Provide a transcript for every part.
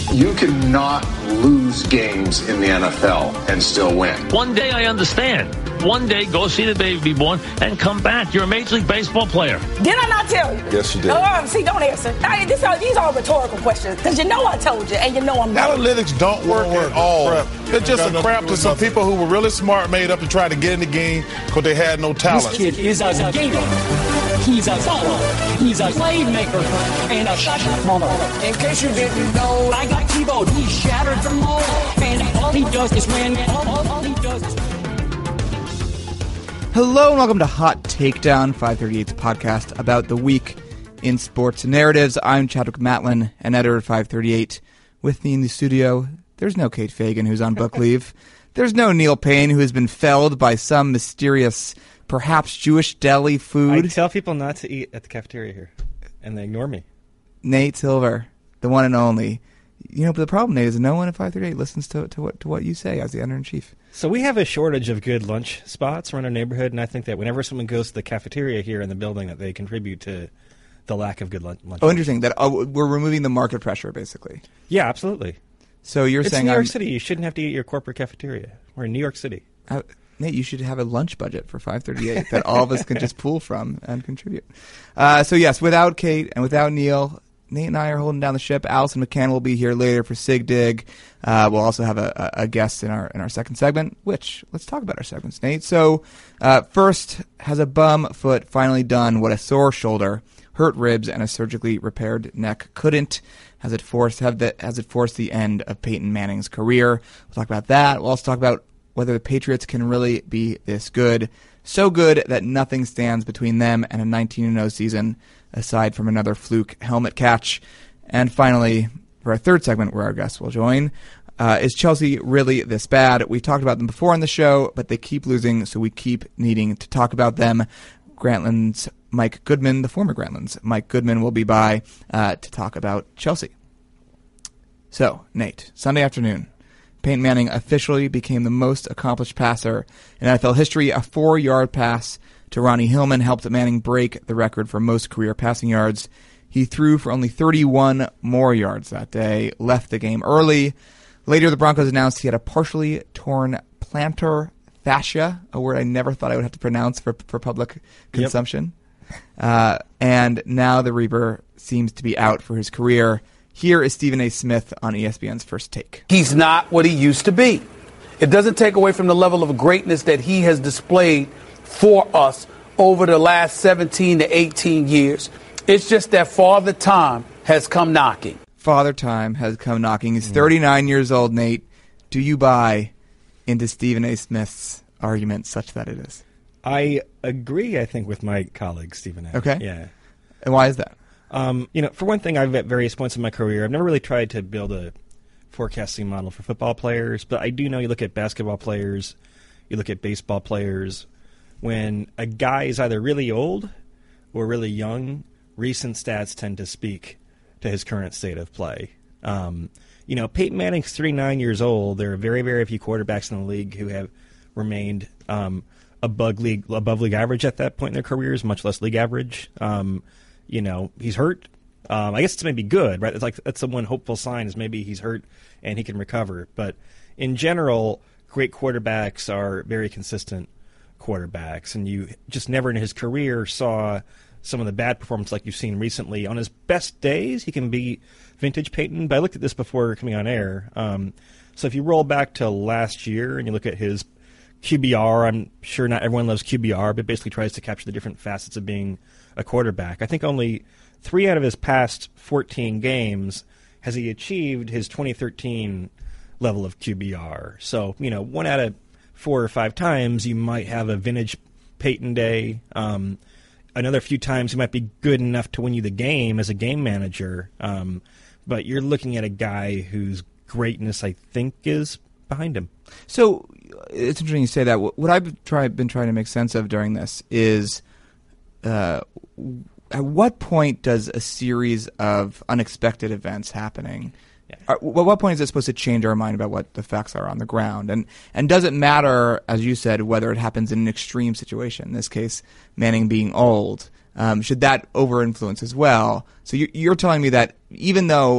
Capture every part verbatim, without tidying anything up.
You cannot lose games in the N F L and still win. One day I understand. One day go see the baby be born and come back. You're a Major League Baseball player. Did I not tell you? Yes, you did. Oh, see, don't answer. I, this are, these are retaurical questions because you know I told you and you know I'm right. Analytics don't work at all. Crap. They're just a crap to some people who were really smart, made up to try to get in the game because they had no talent. This kid is a gamer. He's a baller. He's a playmaker and a shot caller. In case you didn't know, I got T-Bone. He shattered the mold, and all he does is win. All, all, all he does is win. Hello and welcome to Hot Takedown, five thirty-eight's podcast about the week in sports narratives. I'm Chadwick Matlin, an editor at five thirty-eight. With me in the studio, there's no Kate Fagan, who's on book leave. There's no Neil Payne, who has been felled by some mysterious, perhaps Jewish deli food. I tell people not to eat at the cafeteria here, and they ignore me. Nate Silver, the one and only. You know, but the problem, Nate, is no one at five thirty-eight listens to, to what to what you say as the editor-in-chief. So we have a shortage of good lunch spots around our neighborhood, and I think that whenever someone goes to the cafeteria here in the building, that they contribute to the lack of good lunch. Oh, interesting. That oh, we're removing the market pressure, basically. Yeah, absolutely. So you're it's saying New York I'm, City. You shouldn't have to eat at your corporate cafeteria. We're in New York City. Uh, Nate, you should have a lunch budget for five thirty-eight that all of us can just pull from and contribute. Uh, so yes, without Kate and without Neil, Nate and I are holding down the ship. Allison McCann will be here later for Sig Dig. Uh, we'll also have a, a guest in our in our second segment, which, let's talk about our segments, Nate. So uh, first, has a bum foot finally done what a sore shoulder, hurt ribs, and a surgically repaired neck couldn't? Has it forced have the, has it forced the end of Peyton Manning's career? We'll talk about that. We'll also talk about whether the Patriots can really be this good. So good that nothing stands between them and a nineteen and oh season, aside from another fluke helmet catch. And finally, for our third segment where our guests will join, uh, is Chelsea really this bad? We talked about them before on the show, but they keep losing, so we keep needing to talk about them. Grantland's Mike Goodman, the former Grantland's Mike Goodman, will be by uh, to talk about Chelsea. So, Nate, Sunday afternoon, Peyton Manning officially became the most accomplished passer in N F L history. A four-yard pass to Ronnie Hillman helped Manning break the record for most career passing yards. He threw for only thirty-one more yards that day, left the game early. Later, the Broncos announced he had a partially torn plantar fascia, a word I never thought I would have to pronounce for, for public consumption. Yep. Uh, and now the Reaper seems to be out for his career. Here is Stephen A. Smith on E S P N's First Take. He's not what he used to be. It doesn't take away from the level of greatness that he has displayed for us over the last seventeen to eighteen years. It's just that Father Time has come knocking. Father Time has come knocking. He's thirty-nine years old, Nate. Do you buy into Stephen A. Smith's argument such that it is? I agree, I think, with my colleague, Stephen A. Okay. Yeah. And why is that? Um, you know, for one thing, I've at various points in my career, I've never really tried to build a forecasting model for football players, but I do know you look at basketball players, you look at baseball players, when a guy is either really old or really young, recent stats tend to speak to his current state of play. Um, you know, Peyton Manning's thirty-nine years old. There are very, very few quarterbacks in the league who have remained um, above league above league average at that point in their careers, much less league average. Um, you know, he's hurt. Um, I guess it's maybe good, right? It's like that's the one hopeful sign is maybe he's hurt and he can recover. But in general, great quarterbacks are very consistent quarterbacks, and you just never in his career saw some of the bad performance like you've seen recently. On his best days, he can be vintage Peyton, but I looked at this before coming on air. Um, so if you roll back to last year and you look at his Q B R, I'm sure not everyone loves Q B R, but basically tries to capture the different facets of being a quarterback. I think only three out of his past fourteen games has he achieved his twenty thirteen level of Q B R. So, you know, one out of four or five times you might have a vintage Peyton day. Um, another few times he might be good enough to win you the game as a game manager. Um, but you're looking at a guy whose greatness, I think, is behind him. So it's interesting you say that. What I've try, been trying to make sense of during this is uh, at what point does a series of unexpected events happening, yeah. are, at what point is it supposed to change our mind about what the facts are on the ground? And and does it matter, as you said, whether it happens in an extreme situation, in this case, Manning being old? Um, should that over-influence as well? So you, you're telling me that even though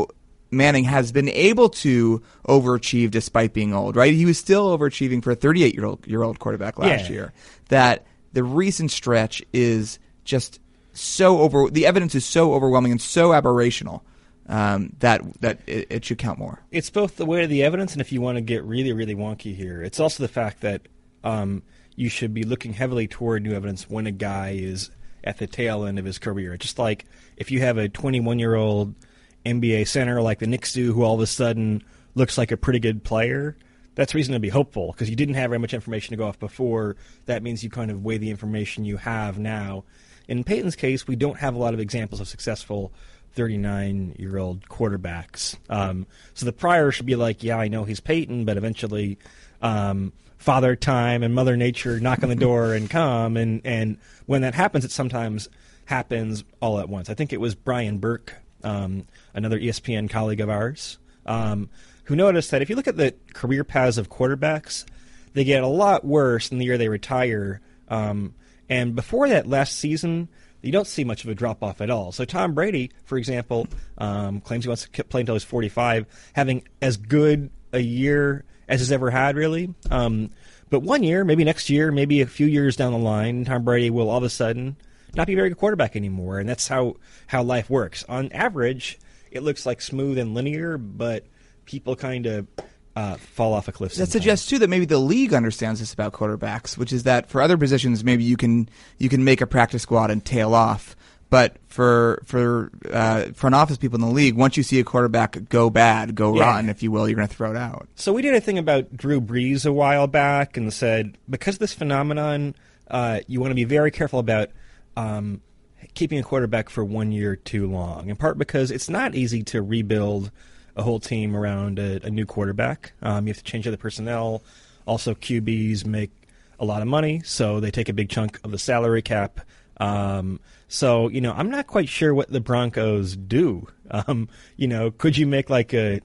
Manning has been able to overachieve despite being old, right? He was still overachieving for a thirty-eight-year-old year old quarterback last yeah. year. That the recent stretch is just so over. The evidence is so overwhelming and so aberrational um, that that it, it should count more. It's both the weight of the evidence, and if you want to get really, really wonky here, it's also the fact that um, you should be looking heavily toward new evidence when a guy is at the tail end of his career. It's just like if you have a twenty-one-year-old N B A center like the Knicks do, who all of a sudden looks like a pretty good player, that's reason to be hopeful because you didn't have very much information to go off before. That means you kind of weigh the information you have now. In Peyton's case, we don't have a lot of examples of successful thirty-nine-year-old quarterbacks. Um, so the prior should be like, yeah, I know he's Peyton, but eventually um, Father Time and Mother Nature knock on the door and come. And, and when that happens, it sometimes happens all at once. I think it was Brian Burke, um, another E S P N colleague of ours, um, who noticed that if you look at the career paths of quarterbacks, they get a lot worse in the year they retire. Um, and before that last season, you don't see much of a drop-off at all. So Tom Brady, for example, um, claims he wants to play until he's forty-five, having as good a year as he's ever had, really. Um, but one year, maybe next year, maybe a few years down the line, Tom Brady will all of a sudden not be a very good quarterback anymore, and that's how, how life works. On average, it looks like smooth and linear, but people kind of uh, fall off a cliff sometimes. That suggests, too, that maybe the league understands this about quarterbacks, which is that for other positions, maybe you can you can make a practice squad and tail off. But for for uh, front office people in the league, once you see a quarterback go bad, go yeah. rotten, if you will, you're going to throw it out. So we did a thing about Drew Brees a while back and said, because of this phenomenon, uh, you want to be very careful about um, keeping a quarterback for one year too long, in part because it's not easy to rebuild a whole team around a, a new quarterback. Um, you have to change other personnel. Also, Q Bs make a lot of money, so they take a big chunk of the salary cap. Um, so, you know, I'm not quite sure what the Broncos do. Um, you know, could you make like a,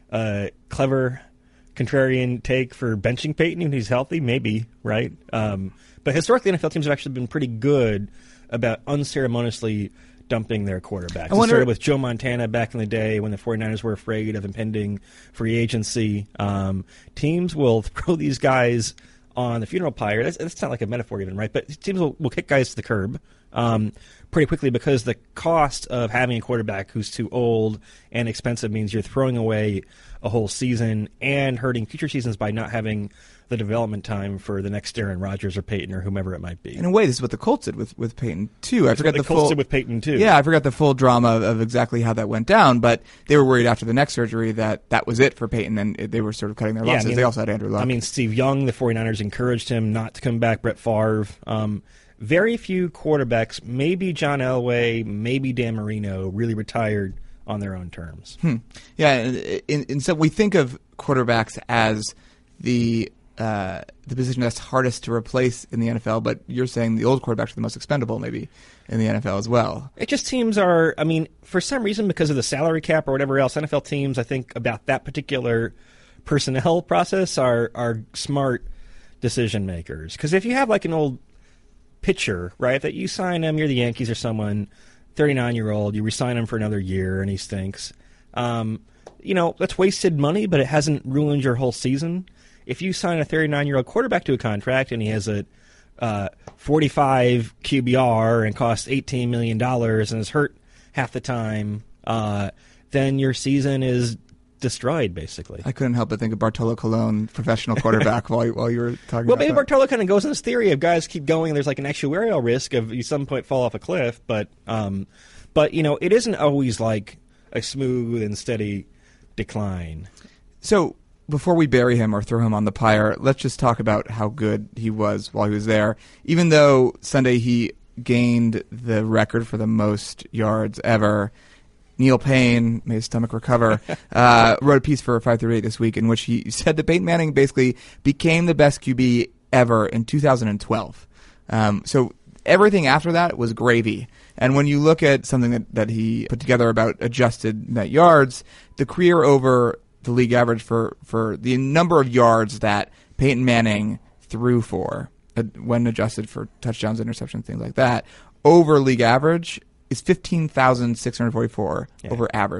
a clever contrarian take for benching Peyton when he's healthy? Maybe, right? Um, but historically, N F L teams have actually been pretty good about unceremoniously dumping their quarterbacks. It started with Joe Montana back in the day when the 49ers were afraid of impending free agency. Um, teams will throw these guys on the funeral pyre. That's, that's not like a metaphor even, right? But teams will, will kick guys to the curb um, pretty quickly because the cost of having a quarterback who's too old and expensive means you're throwing away a whole season and hurting future seasons by not having the development time for the next Aaron Rodgers or Peyton or whomever it might be. In a way, this is what the Colts did with, with Peyton, too. I That's forgot what the, the Colts full, did with Peyton, too. Yeah, I forgot the full drama of, of exactly how that went down, but they were worried after the neck surgery that that was it for Peyton, and it, they were sort of cutting their yeah, losses. I mean, they also had Andrew Luck. I mean, Steve Young, the 49ers encouraged him not to come back, Brett Favre. Um, very few quarterbacks, maybe John Elway, maybe Dan Marino, really retired on their own terms. Hmm. Yeah, and, and, and so we think of quarterbacks as the uh, the position that's hardest to replace in the N F L, but you're saying the old quarterbacks are the most expendable maybe in the N F L as well. It just teams are, I mean, for some reason because of the salary cap or whatever else, N F L teams, I think, about that particular personnel process are, are smart decision makers. Because if you have like an old pitcher, right, that you sign him, you're the Yankees or someone, thirty-nine-year-old, you re-sign him for another year and he stinks. Um, you know, that's wasted money, but it hasn't ruined your whole season. If you sign a thirty-nine-year-old quarterback to a contract and he has a uh, forty-five Q B R and costs eighteen million dollars and is hurt half the time, uh, then your season is destroyed, basically. I couldn't help but think of Bartolo Colon, professional quarterback, while, while you were talking well, about maybe that. Bartolo kind of goes in this theory of guys keep going. There's like an actuarial risk of you some point fall off a cliff, but um, but you know it isn't always like a smooth and steady decline. So before we bury him or throw him on the pyre, let's just talk about how good he was while he was there. Even though Sunday he gained the record for the most yards ever, Neil Payne, may his stomach recover, uh, wrote a piece for five thirty-eight this week in which he said that Peyton Manning basically became the best Q B ever in two thousand twelve. Um, so everything after that was gravy. And when you look at something that, that he put together about adjusted net yards, the career over the league average for, for the number of yards that Peyton Manning threw for, uh, when adjusted for touchdowns, interceptions, things like that, over league average is fifteen thousand six hundred forty-four yeah. over average.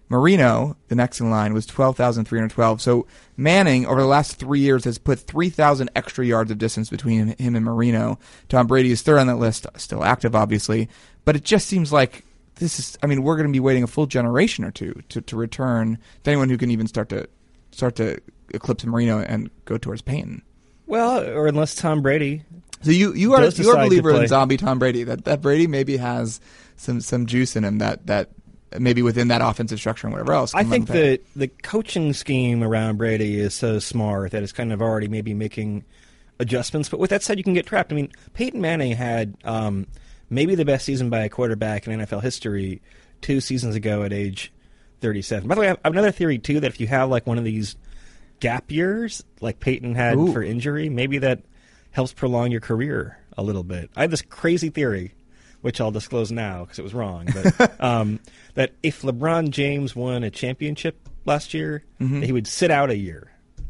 Marino, the next in line, was twelve thousand three hundred twelve. So Manning, over the last three years, has put three thousand extra yards of distance between him and Marino. Tom Brady is third on that list, still active, obviously. But it just seems like this is, I mean, we're going to be waiting a full generation or two to, to return to anyone who can even start to start to eclipse Marino and go towards Peyton. Well, or unless Tom Brady. So you, you are you are a believer in zombie Tom Brady, that, that Brady maybe has some, some juice in him that, that maybe within that offensive structure and whatever else. I think the the coaching scheme around Brady is so smart that it's kind of already maybe making adjustments. But with that said, you can get trapped. I mean, Peyton Manning had um, maybe the best season by a quarterback in N F L history two seasons ago at age thirty-seven. By the way, I have another theory, too, that if you have like one of these gap years like Peyton had Ooh. for injury, maybe that helps prolong your career a little bit. I have this crazy theory, which I'll disclose now because it was wrong, but um, that if LeBron James won a championship last year, mm-hmm. that he would sit out a year.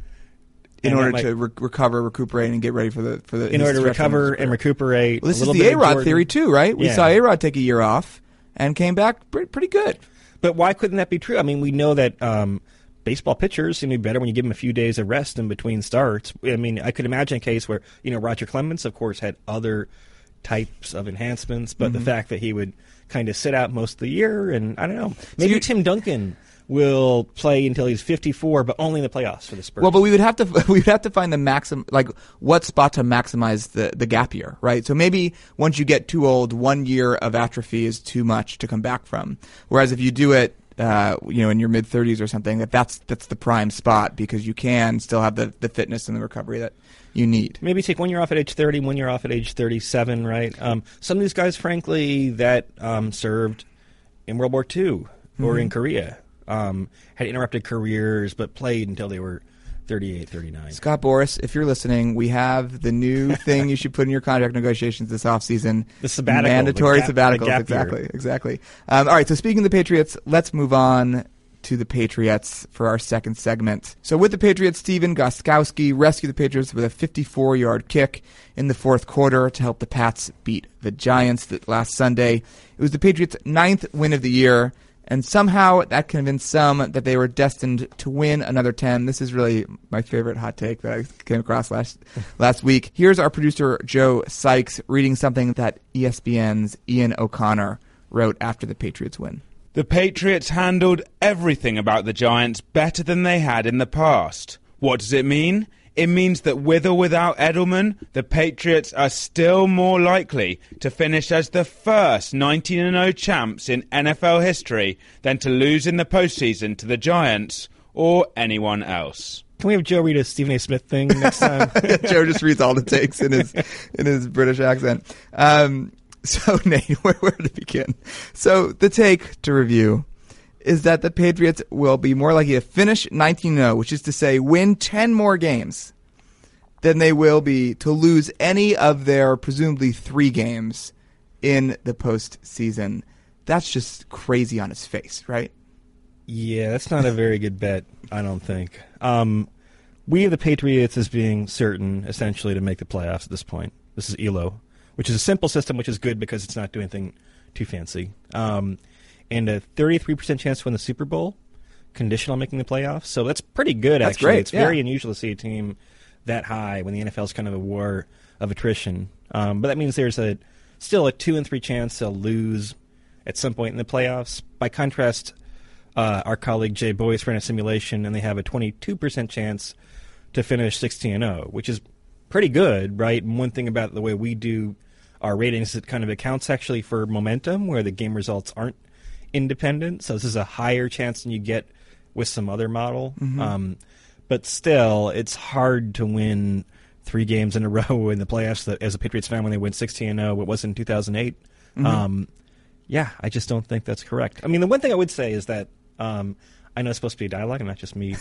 In order might, to re- recover, recuperate, and get ready for the for the. In order to recover and recuperate. Well, this is the A-Rod theory too, right? We yeah. saw A-Rod take a year off and came back pretty, pretty good. But why couldn't that be true? I mean, we know that um, baseball pitchers seem to be better when you give them a few days of rest in between starts. I mean, I could imagine a case where, you know, Roger Clemens, of course, had other types of enhancements, but mm-hmm. the fact that he would kind of sit out most of the year, and I don't know, maybe so Tim Duncan will play until he's fifty-four, but only in the playoffs for the Spurs. Well, but we would have to we would have to find the maxim, like what spot to maximize the the gap year, right? So maybe once you get too old, one year of atrophy is too much to come back from. Whereas if you do it, uh, you know, in your mid thirties or something, that that's that's the prime spot because you can still have the the fitness and the recovery that you need. Maybe take one year off at age thirty, one year off at age thirty-seven, right? Um, some of these guys, frankly, that um, served in World War Two or mm-hmm. in Korea. Um, had interrupted careers, but played until they were thirty-eight, thirty-nine. Scott Boras, if you're listening, we have the new thing you should put in your contract negotiations this offseason. The sabbatical. Mandatory the sabbatical. Exactly, year. exactly. Um, all right, so speaking of the Patriots, let's move on to the Patriots for our second segment. So with the Patriots, Steven Gostkowski rescued the Patriots with a fifty-four-yard kick in the fourth quarter to help the Pats beat the Giants last Sunday. It was the Patriots' ninth win of the year. And somehow that convinced some that they were destined to win another ten. This is really my favorite hot take that I came across last last week. Here's our producer, Joe Sykes, reading something that E S P N's Ian O'Connor wrote after the Patriots win. The Patriots handled everything about the Giants better than they had in the past. What does it mean? It means that with or without Edelman, the Patriots are still more likely to finish as the first nineteen and oh champs in N F L history than to lose in the postseason to the Giants or anyone else. Can we have Joe read a Stephen A. Smith thing next time? Joe just reads all the takes in his in his British accent. Um, so, Nate, where, where to begin? So, the take to review is that the Patriots will be more likely to finish nineteen and oh, which is to say win ten more games than they will be to lose any of their presumably three games in the postseason. That's just crazy on its face, right? Yeah, that's not a very good bet, I don't think. Um, we have the Patriots as being certain, essentially, to make the playoffs at this point. This is E L O, which is a simple system, which is good because it's not doing anything too fancy. Um And a thirty-three percent chance to win the Super Bowl, conditional on making the playoffs. So that's pretty good, that's actually. Great. It's yeah. very unusual to see a team that high when the N F L is kind of a war of attrition. Um, but that means there's a still a two and three chance they'll lose at some point in the playoffs. By contrast, uh, our colleague Jay Boyce ran a simulation, and they have a twenty-two percent chance to finish sixteen and oh, which is pretty good, right? And one thing about the way we do our ratings is it kind of accounts actually for momentum, where the game results aren't independent, so this is a higher chance than you get with some other model. Mm-hmm. Um, but still, it's hard to win three games in a row in the playoffs that, as a Patriots fan, when they win sixteen and oh, it was in two thousand eight. Mm-hmm. Um, yeah, I just don't think that's correct. I mean, the one thing I would say is that um, I know it's supposed to be a dialogue and not just me.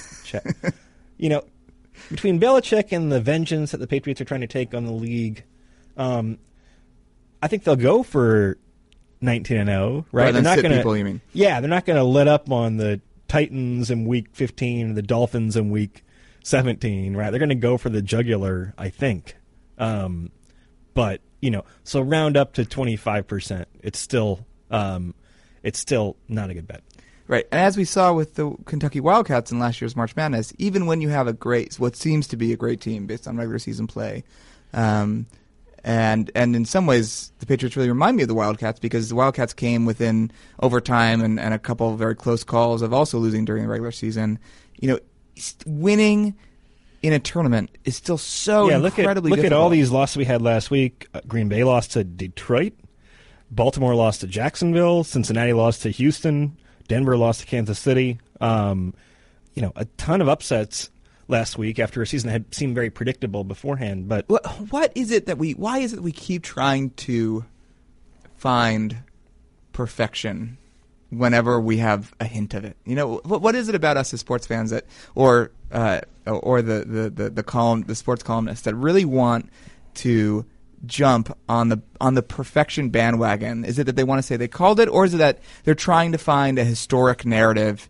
You know, between Belichick and the vengeance that the Patriots are trying to take on the league, um, I think they'll go for nineteen and oh, right? They're not going to. You mean? Yeah, they're not going to let up on the Titans in week fifteen and the Dolphins in week seventeen, right? They're going to go for the jugular, I think. Um, but you know, so round up to twenty-five percent. It's still, um, it's still not a good bet. Right, and as we saw with the Kentucky Wildcats in last year's March Madness, even when you have a great, what seems to be a great team based on regular season play, um, and and in some ways the Patriots really remind me of the Wildcats because the Wildcats came within overtime and, and a couple of very close calls of also losing during the regular season. You know, winning in a tournament is still so yeah, look incredibly at, look difficult. at all these losses we had last week. Uh, Green Bay lost to Detroit. Baltimore lost to Jacksonville. Cincinnati lost to Houston. Denver lost to Kansas City. Um, you know, a ton of upsets last week after a season that had seemed very predictable beforehand. But what, what is it that we? Why is it that we keep trying to find perfection whenever we have a hint of it? You know, what, what is it about us as sports fans that, or uh, or the the the the column, the sports columnists that really want to jump on the on the perfection bandwagon? Is it that they want to say they called it, or is it that they're trying to find a historic narrative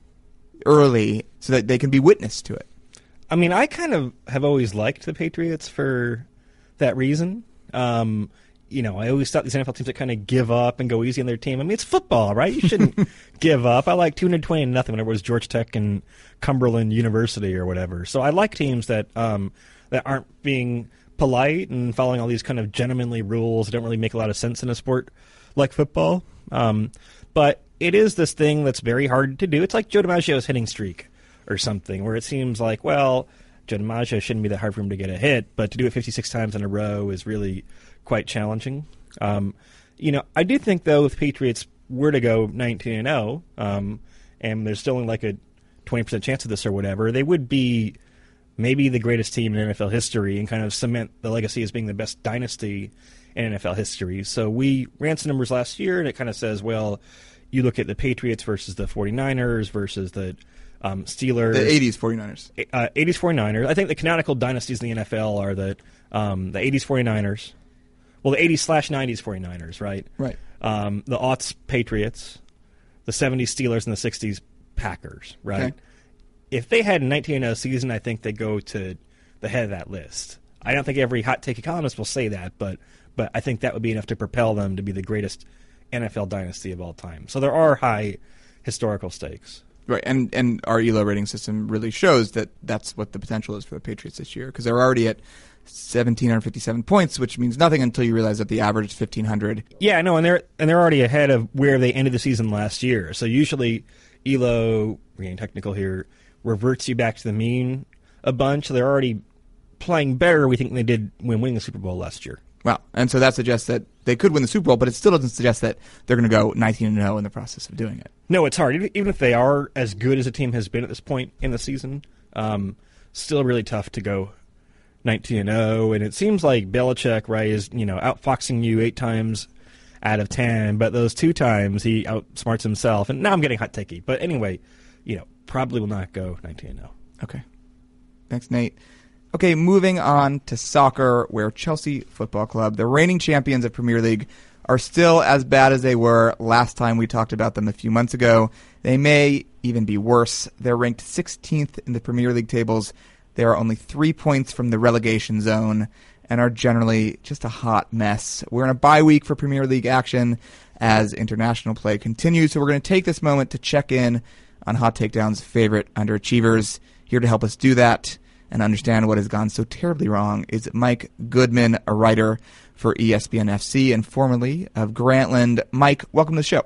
early so that they can be witness to it? I mean, I kind of have always liked the Patriots for that reason. Um, you know, I always thought these N F L teams that kind of give up and go easy on their team. I mean, it's football, right? You shouldn't give up. I like two hundred twenty to nothing whenever it was Georgia Tech and Cumberland University or whatever. So I like teams that um, that aren't being polite and following all these kind of gentlemanly rules that don't really make a lot of sense in a sport like football. Um, but it is this thing that's very hard to do. It's like Joe DiMaggio's hitting streak or something, where it seems like, well, Joe DiMaggio shouldn't be that hard for him to get a hit, but to do it fifty-six times in a row is really quite challenging. Um, you know, I do think, though, if the Patriots were to go nineteen and oh, um, and there's still only like a twenty percent chance of this or whatever, they would be maybe the greatest team in N F L history and kind of cement the legacy as being the best dynasty in N F L history. So we ran some numbers last year, and it kind of says, well, you look at the Patriots versus the 49ers versus the um, Steelers. The eighties 49ers. Uh, eighties 49ers. I think the canonical dynasties in the N F L are the um, the eighties 49ers. Well, the eighties slash nineties 49ers, right? Right. Um, the aughts Patriots, the seventies Steelers, and the sixties Packers, right? Okay. If they had a nineteen and oh season, I think they go to the head of that list. I don't think every hot take economist will say that, but but I think that would be enough to propel them to be the greatest N F L dynasty of all time. So there are high historical stakes. Right, and and our E L O rating system really shows that that's what the potential is for the Patriots this year, because they're already at one thousand seven hundred fifty-seven points, which means nothing until you realize that the average is fifteen hundred. Yeah, no, and they're and they're already ahead of where they ended the season last year. So usually E L O, we're getting technical here, reverts you back to the mean a bunch. So they're already playing better, we think, than they did when winning the Super Bowl last year. Wow, and so that suggests that they could win the Super Bowl, but it still doesn't suggest that they're going to go nineteen and oh in the process of doing it. No, it's hard. Even if they are as good as a team has been at this point in the season, um, still really tough to go nineteen and oh. And it seems like Belichick, right, is, you know, outfoxing you eight times out of ten, but those two times he outsmarts himself. And now I'm getting hot takey. But anyway, you know, probably will not go nineteen and oh. Okay. Thanks, Nate. Okay, moving on to soccer, where Chelsea Football Club, the reigning champions of Premier League, are still as bad as they were last time we talked about them a few months ago. They may even be worse. They're ranked sixteenth in the Premier League tables. They are only three points from the relegation zone and are generally just a hot mess. We're in a bye week for Premier League action as international play continues, so we're going to take this moment to check in on Hot Takedown's favorite underachievers. Here to help us do that and understand what has gone so terribly wrong is Mike Goodman, a writer for E S P N F C and formerly of Grantland. Mike, welcome to the show.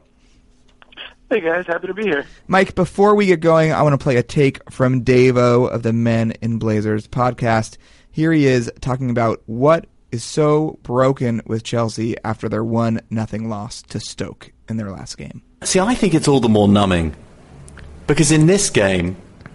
Hey, guys. Happy to be here. Mike, before we get going, I want to play a take from Dave-O of the Men in Blazers podcast. Here he is talking about what is so broken with Chelsea after their one nothing loss to Stoke in their last game. See, I think it's all the more numbing because in this game,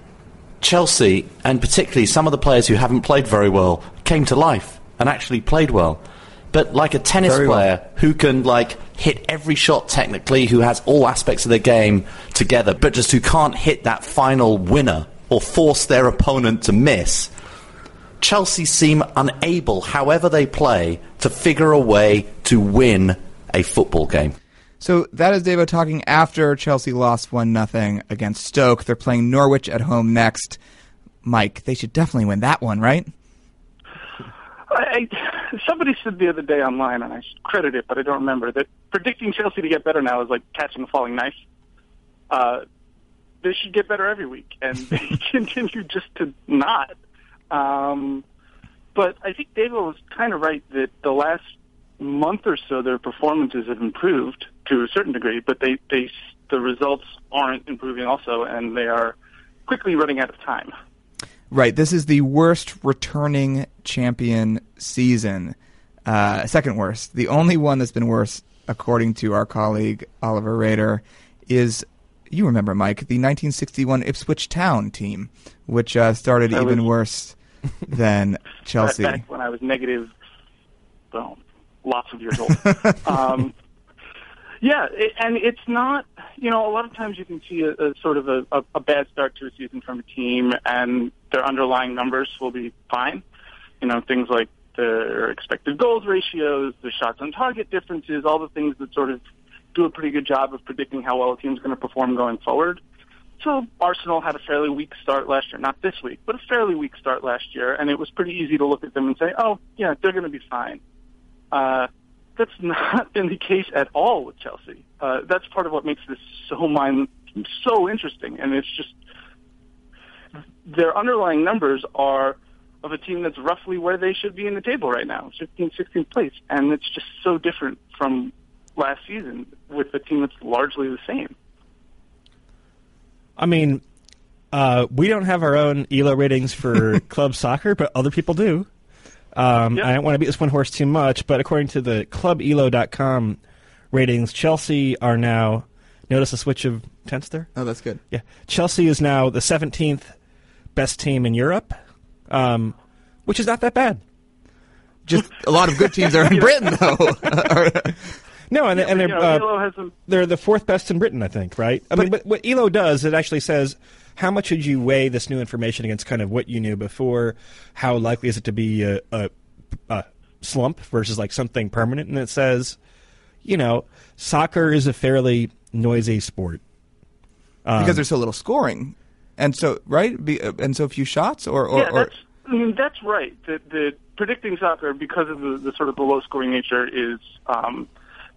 Chelsea, and particularly some of the players who haven't played very well, came to life and actually played well. But like a tennis very player well. who can like hit every shot technically, who has all aspects of their game together, but just who can't hit that final winner or force their opponent to miss, Chelsea seem unable, however they play, to figure a way to win a football game. So that is Davo talking after Chelsea lost one nothing against Stoke. They're playing Norwich at home next. Mike, they should definitely win that one, right? I, somebody said the other day online, and I should credit it, but I don't remember, that predicting Chelsea to get better now is like catching a falling knife. uh, they should get better every week, and they continue just to not. Um, but I think David was kind of right that the last month or so their performances have improved to a certain degree, but they, they the results aren't improving also, and they are quickly running out of time. Right. This is the worst returning champion season. Uh, second worst. The only one that's been worse, according to our colleague Oliver Rader, is, you remember, Mike, the nineteen sixty-one Ipswich Town team, which uh, started that even was, worse than Chelsea. Back when I was negative, well, lots of years old. um, yeah, it, and it's not, you know, a lot of times you can see a, a sort of a, a, a bad start to a season from a team, and their underlying numbers will be fine. You know, things like their expected goals ratios, the shots on target differences, all the things that sort of do a pretty good job of predicting how well a team's going to perform going forward. So Arsenal had a fairly weak start last year, not this week, but a fairly weak start last year, and it was pretty easy to look at them and say, oh, yeah, they're going to be fine. Uh, that's not been the case at all with Chelsea. Uh, that's part of what makes this so mind, so interesting, and it's just their underlying numbers are of a team that's roughly where they should be in the table right now, fifteenth, sixteenth place, and it's just so different from last season with a team that's largely the same. I mean, uh, we don't have our own E L O ratings for club soccer, but other people do. Um, yep. I don't want to beat this one horse too much, but according to the club elo dot com ratings, Chelsea are now, notice a switch of tense there? Oh, that's good. Yeah. Chelsea is now the seventeenth best team in Europe, um, which is not that bad. Just a lot of good teams are in Britain, though. No, and, yeah, and they're, you know, uh, E L O has some... they're the fourth best in Britain, I think, right? I but, mean, but what E L O does, it actually says, how much would you weigh this new information against kind of what you knew before? How likely is it to be a, a, a slump versus like something permanent? And it says, you know, soccer is a fairly noisy sport. Um, because there's so little scoring. And so, right? Be, and so few shots? Or, or, yeah, or... That's, I mean, that's right. The, the predicting soccer, because of the, the sort of the low-scoring nature, is um,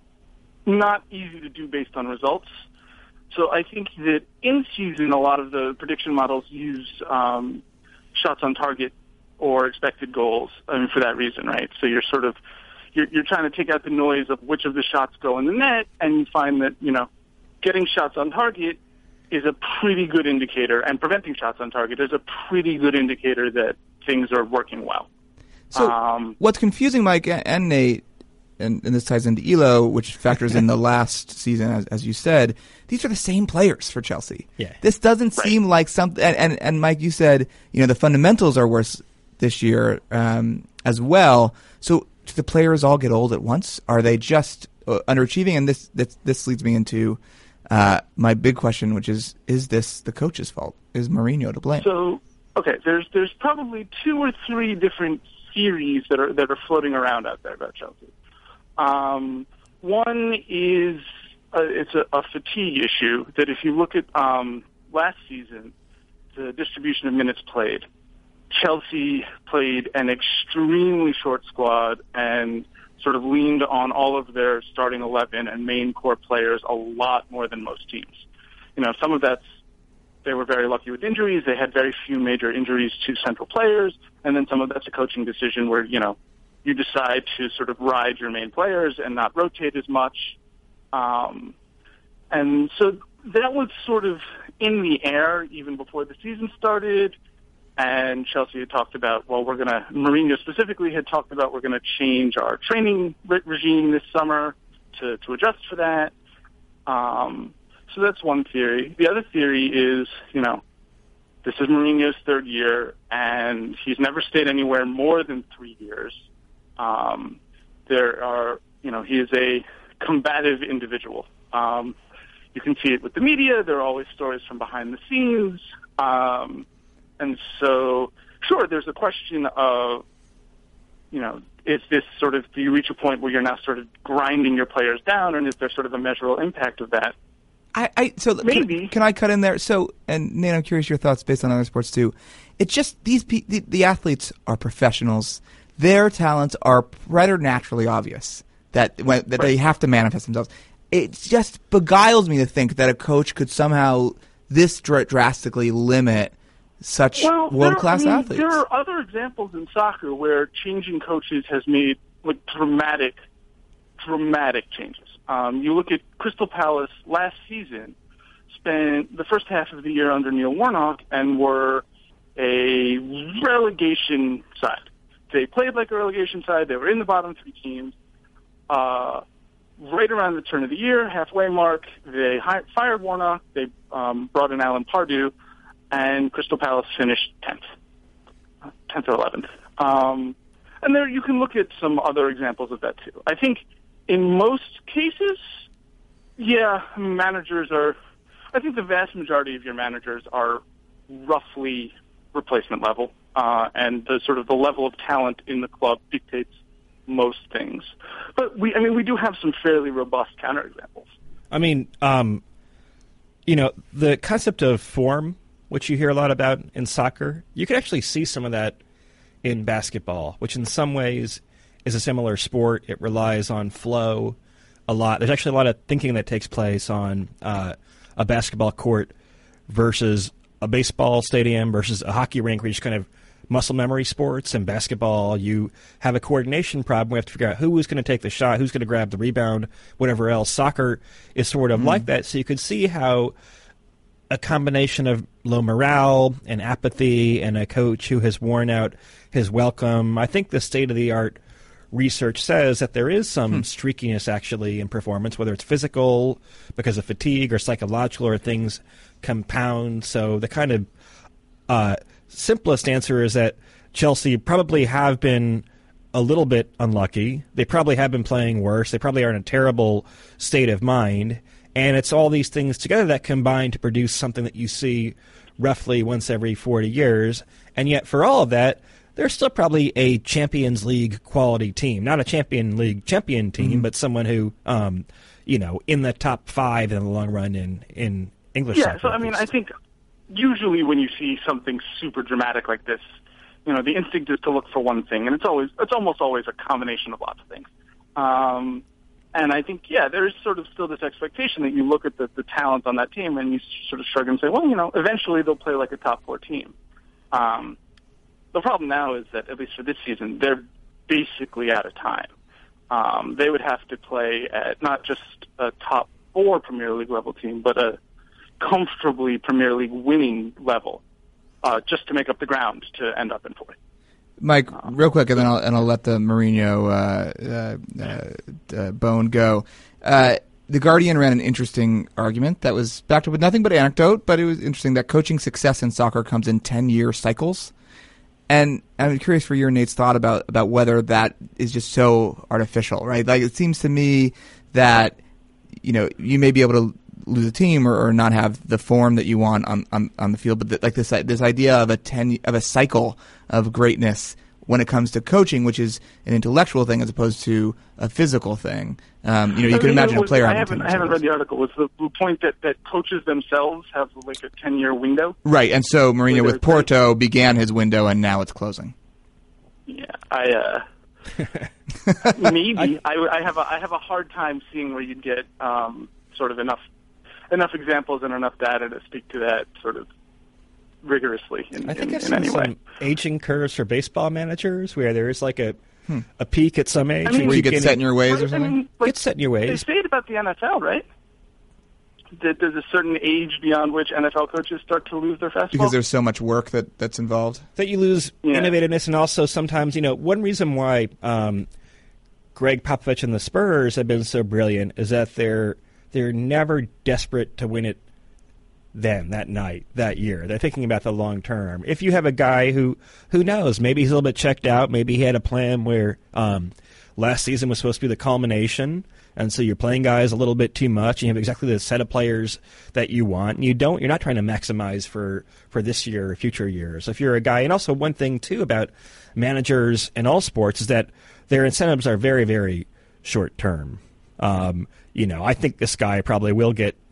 not easy to do based on results. So I think that in season, a lot of the prediction models use um, shots on target or expected goals. I mean, for that reason, right? So you're sort of you're, you're trying to take out the noise of which of the shots go in the net, and you find that you know getting shots on target is a pretty good indicator, and preventing shots on target is a pretty good indicator that things are working well. So um, what's confusing, Mike and Nate, and, and this ties into E L O, which factors in the last season, as, as you said, these are the same players for Chelsea. Yeah. This doesn't right. seem like something, and, and, and Mike, you said, you know, the fundamentals are worse this year um, as well. So do the players all get old at once? Are they just uh, underachieving? And this, this, this leads me into uh, my big question, which is, is this the coach's fault? Is Mourinho to blame? So, okay, there's there's probably two or three different theories that are that are floating around out there about Chelsea. Um, one is uh, it's a, a fatigue issue that if you look at um, last season, the distribution of minutes played, Chelsea played an extremely short squad and sort of leaned on all of their starting eleven and main core players a lot more than most teams. You know, some of that's they were very lucky with injuries. They had very few major injuries to central players, and then some of that's a coaching decision where, you know, you decide to sort of ride your main players and not rotate as much. Um, and so that was sort of in the air even before the season started. And Chelsea had talked about, well, we're going to, Mourinho specifically had talked about we're going to change our training re- regime this summer to, to adjust for that. Um, so that's one theory. The other theory is, you know, this is Mourinho's third year, and he's never stayed anywhere more than three years. Um, there are, you know, he is a combative individual. Um, you can see it with the media. There are always stories from behind the scenes. Um, and so, sure, there's a question of, you know, is this sort of, do you reach a point where you're now sort of grinding your players down, and is there sort of a measurable impact of that? I, I so maybe can, can I cut in there? So, and Nate, I'm curious your thoughts based on other sports too. It's just these pe- the, the athletes are professionals. Their talents are preternaturally obvious that when, that right. they have to manifest themselves. it just beguiles me to think that a coach could somehow this dr- drastically limit such well, world-class there, I mean, athletes. There are other examples in soccer where changing coaches has made like dramatic, dramatic changes. Um, you look at Crystal Palace last season, spent the first half of the year under Neil Warnock and were a relegation side. They played like a relegation side. They were in the bottom three teams. Uh, right around the turn of the year, halfway mark, they hired, fired Warnock. They um, brought in Alan Pardew, and Crystal Palace finished tenth, tenth or eleventh. Um, and there you can look at some other examples of that too. I think in most cases, yeah, managers are. I think the vast majority of your managers are roughly replacement level, uh, and the sort of the level of talent in the club dictates most things. But we, I mean, we do have some fairly robust counterexamples. I mean, um, you know, the concept of form, which you hear a lot about in soccer, you can actually see some of that in basketball, which in some ways is a similar sport. It relies on flow a lot. There's actually a lot of thinking that takes place on uh, a basketball court versus a baseball stadium versus a hockey rink, where you just kind of muscle memory sports. And basketball, you have a coordination problem. We have to figure out who is going to take the shot, who's going to grab the rebound, whatever else. Soccer is sort of mm-hmm. like that. So you could see how a combination of low morale and apathy and a coach who has worn out his welcome. I think the state-of-the-art research says that there is some hmm. streakiness actually in performance, whether it's physical because of fatigue or psychological, or things compound. So the kind of uh, simplest answer is that Chelsea probably have been a little bit unlucky. They probably have been playing worse. They probably are in a terrible state of mind. And it's all these things together that combine to produce something that you see roughly once every forty years. And yet for all of that, they're still probably a Champions League quality team. Not a Champions League champion team, mm-hmm. but someone who, um, you know, in the top five in the long run in, in English yeah, soccer. So, I mean, I think usually when you see something super dramatic like this, you know, the instinct is to look for one thing, and it's always, it's almost always a combination of lots of things. Um, and I think, yeah, there is sort of still this expectation that you look at the, the talent on that team and you sort of shrug and say, well, you know, eventually they'll play like a top four team. Um, The problem now is that, at least for this season, they're basically out of time. Um, they would have to play at not just a top four Premier League level team, but a comfortably Premier League winning level, uh, just to make up the ground to end up in fourth. Mike, real quick, and then I'll, and I'll let the Mourinho uh, uh, uh, uh, bone go. Uh, the Guardian ran an interesting argument that was backed up with nothing but anecdote, but it was interesting that coaching success in soccer comes in ten-year cycles. And I'm curious for your, Nate's, thought about, about whether that is just so artificial, right? Like, it seems to me that, you know, you may be able to lose a team or, or not have the form that you want on, on, on the field, but the, like this this idea of a ten of a cycle of greatness when it comes to coaching, which is an intellectual thing as opposed to a physical thing. Um, you know, you I can mean, imagine was, a player. I haven't, I haven't read the article. Was the point that, that coaches themselves have like a ten-year window? Right, and so Mourinho with Porto began his window, and now it's closing. Yeah, I uh, maybe I, I have a I have a hard time seeing where you'd get um, sort of enough enough examples and enough data to speak to that sort of rigorously in, I think in, I've in seen any some way. aging curves for baseball managers where there is like a hmm. a peak at some age. I mean, where you get set in your ways right, or something? I mean, like, get set in your ways. They say it about the N F L, right? That there's a certain age beyond which N F L coaches start to lose their fastball. Because there's so much work that, that's involved. That you lose yeah. innovativeness, and also sometimes, you know, one reason why um, Greg Popovich and the Spurs have been so brilliant is that they're they're never desperate to win it then, that night, that year. They're thinking about the long term. If you have a guy who, who knows, maybe he's a little bit checked out, maybe he had a plan where um, last season was supposed to be the culmination, and so you're playing guys a little bit too much, and you have exactly the set of players that you want, and you don't, you're not trying to maximize for, for this year or future years. If you're a guy, and also one thing, too, about managers in all sports is that their incentives are very, very short term. Um, you know, I think this guy probably will get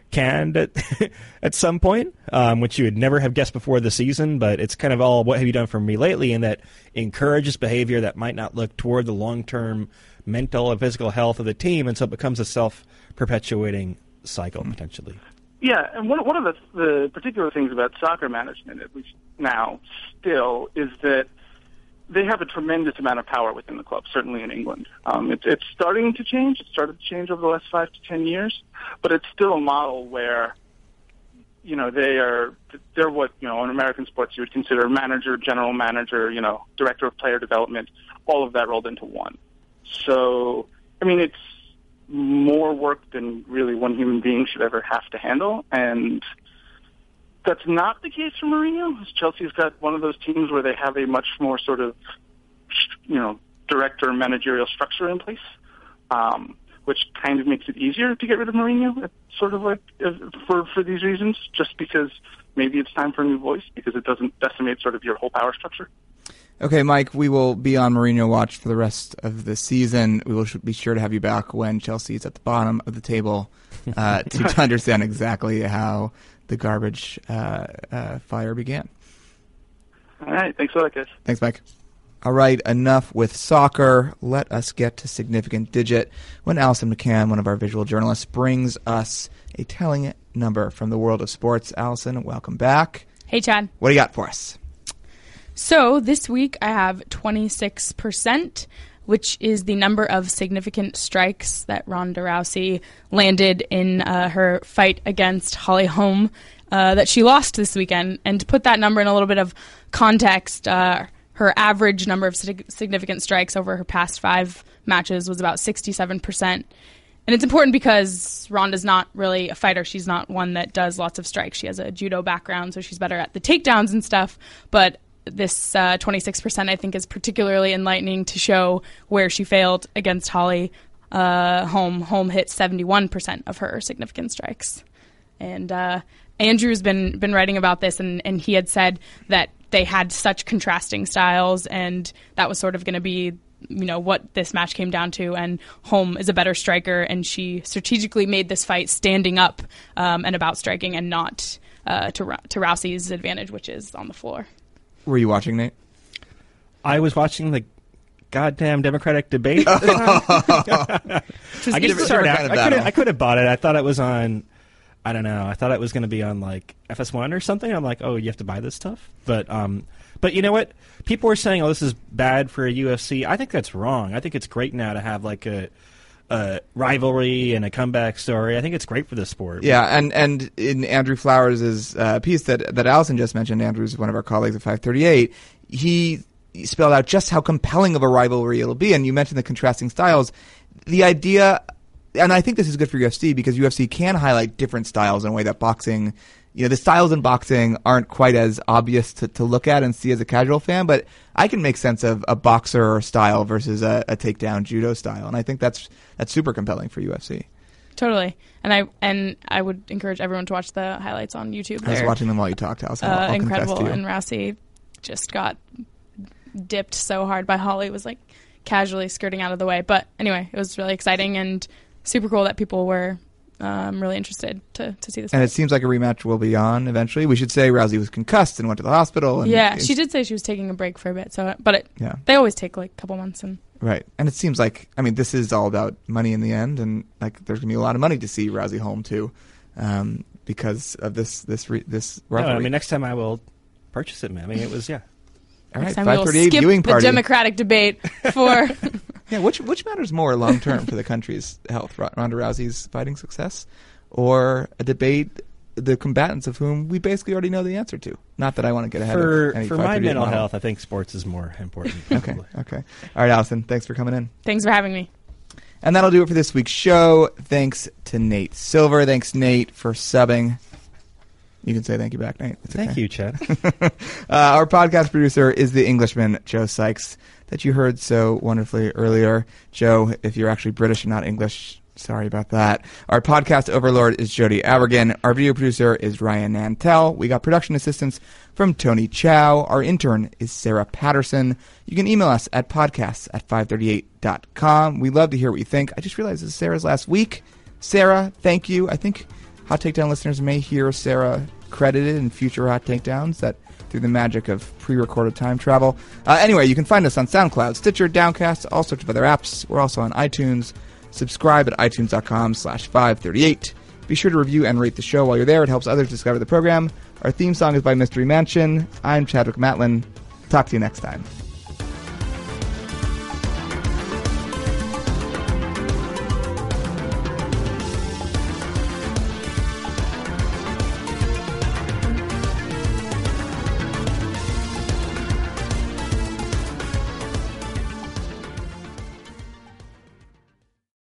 canned at, at some point, um, which you would never have guessed before the season, but it's kind of all what have you done for me lately, and that encourages behavior that might not look toward the long-term mental and physical health of the team, and so it becomes a self-perpetuating cycle, mm-hmm. potentially. Yeah, and one, one of the, the particular things about soccer management, at least now, still, is that they have a tremendous amount of power within the club, certainly in England. Um, it's, it's starting to change. It started to change over the last five to ten years, but it's still a model where, you know, they are, they're what, you know, in American sports you would consider manager, general manager, you know, director of player development, all of that rolled into one. So, I mean, it's more work than really one human being should ever have to handle, and that's not the case for Mourinho. Chelsea's got one of those teams where they have a much more sort of, you know, director managerial structure in place, um, which kind of makes it easier to get rid of Mourinho. It's sort of like uh, for for these reasons, just because maybe it's time for a new voice because it doesn't decimate sort of your whole power structure. Okay, Mike, we will be on Mourinho watch for the rest of the season. We will be sure to have you back when Chelsea is at the bottom of the table uh, to, to understand exactly how the garbage uh, uh, fire began. All right, thanks a lot, guys. Thanks, Mike. All right, enough with soccer. Let us get to Significant Digit when Alison McCann, one of our visual journalists, brings us a telling number from the world of sports. Alison, welcome back. Hey, Chad. What do you got for us? So this week I have twenty-six percent, which is the number of significant strikes that Ronda Rousey landed in uh, her fight against Holly Holm uh, that she lost this weekend. And to put that number in a little bit of context, uh, her average number of sig- significant strikes over her past five matches was about sixty-seven percent. And it's important because Ronda's not really a fighter. She's not one that does lots of strikes. She has a judo background, so she's better at the takedowns and stuff. But this uh, twenty-six percent, I think, is particularly enlightening to show where she failed against Holly uh, Holm. Holm hit seventy-one percent of her significant strikes. And uh, Andrew's been been writing about this, and, and he had said that they had such contrasting styles, and that was sort of going to be, you know, what this match came down to. And Holm is a better striker, and she strategically made this fight standing up um, and about striking, and not uh, to to Rousey's advantage, which is on the floor. Were you watching, Nate? I was watching the goddamn Democratic debate. I guess start out. Kind of I, could I could have bought it. I thought it was on, I don't know. I thought it was going to be on like F S one or something. I'm like, oh, you have to buy this stuff. But um, but you know what? People were saying, oh, this is bad for U F C. I think that's wrong. I think it's great now to have like a, a rivalry and a comeback story. I think it's great for the sport. Yeah, and, and in Andrew Flowers' uh, piece that, that Alison just mentioned, Andrew's one of our colleagues at five thirty-eight, he spelled out just how compelling of a rivalry it'll be. And you mentioned the contrasting styles. The idea, and I think this is good for U F C because U F C can highlight different styles in a way that boxing, you know, the styles in boxing aren't quite as obvious to, to look at and see as a casual fan, but I can make sense of a boxer style versus a, a takedown judo style, and I think that's that's super compelling for U F C. Totally, and I and I would encourage everyone to watch the highlights on YouTube. I was watching them while you talked, Alison. Uh, I'll, I'll incredible, confess to and you. Rousey just got dipped so hard by Holly. It was like casually skirting out of the way, but anyway, it was really exciting and super cool that people were um, really interested to, to see this. And fight. It seems like a rematch will be on eventually. We should say Rousey was concussed and went to the hospital. And yeah, she did say she was taking a break for a bit. So, but it, yeah. they always take like a couple months. And right, and it seems like, I mean, this is all about money in the end, and like there's gonna be a lot of money to see Rousey home too, um, because of this this re- this rivalry. No, I mean, next time I will purchase it, man. I mean, it was yeah. All right, next time we will five thirty-eight skip viewing the party. Democratic debate for. Yeah, which which matters more long term for the country's health, Ronda Rousey's fighting success, or a debate the combatants of whom we basically already know the answer to? Not that I want to get ahead for, of any for my mental model. health. I think sports is more important. okay, okay. All right, Alison, thanks for coming in. Thanks for having me. And that'll do it for this week's show. Thanks to Nate Silver. Thanks, Nate, for subbing. You can say thank you back, Nate. It's okay. Thank you, Chad. uh, our podcast producer is the Englishman, Joe Sykes, that you heard so wonderfully earlier. Joe, if you're actually British and not English, sorry about that. Our podcast overlord is Jody Abergen. Our video producer is Ryan Nantel. We got production assistance from Tony Chow. Our intern is Sarah Patterson. You can email us at podcasts at five thirty-eight dot com. We love to hear what you think. I just realized this is Sarah's last week. Sarah, thank you. I think... Hot Takedown listeners may hear Sarah credited in future Hot Takedowns that through the magic of pre-recorded time travel. Uh, anyway, you can find us on SoundCloud, Stitcher, Downcast, all sorts of other apps. We're also on iTunes. Subscribe at itunes.com slash 538. Be sure to review and rate the show while you're there. It helps others discover the program. Our theme song is by Mystery Mansion. I'm Chadwick Matlin. Talk to you next time.